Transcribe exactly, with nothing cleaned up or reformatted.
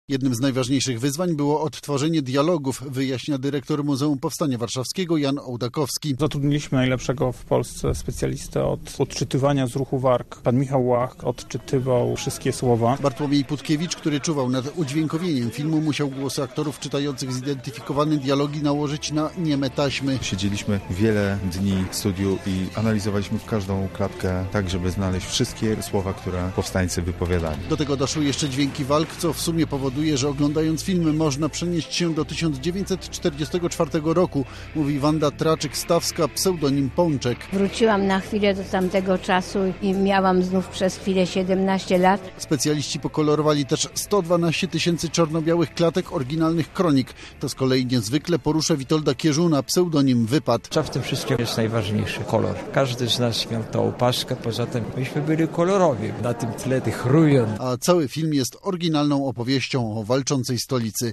Jednym z najważniejszych wyzwań było odtworzenie dialogów, wyjaśnia dyrektor Muzeum Powstania Warszawskiego Jan Ołdakowski. Zatrudniliśmy najlepszego w Polsce specjalistę od odczytywania z ruchu warg. Pan Michał Łach odczytywał wszystkie słowa. Bartłomiej Putkiewicz, który czuwał nad udźwiękowieniem filmu, musiał głosy aktorów czytających zidentyfikowane dialogi nałożyć na nieme taśmy. Siedzieliśmy wiele dni w studiu i analizowaliśmy każdą klatkę tak, żeby znaleźć wszystkie słowa, które powstańcy wypowiadali. Do tego doszły jeszcze dźwięki walk, co w sumie powoduje, że oglądając filmy można przenieść się do tysiąc dziewięćset czterdziestego czwartego roku, mówi Wanda Traczyk-Stawska, pseudonim Pączek. Wróciłam na chwilę do tamtego czasu i miałam znów przez chwilę siedemnaście lat. Specjaliści pokolorowali też sto dwanaście tysięcy czarno-białych klatek oryginalnych kronik. To z kolei niezwykle porusza Witolda Kierzuna, pseudonim Wypad. Co w tym wszystkim jest najważniejszy? Kolor. Każdy z nas miał tą opaskę, poza tym myśmy byli kolorowi na tym tle tych rujon. A cały film jest oryginalną opowieścią o walczącej stolicy.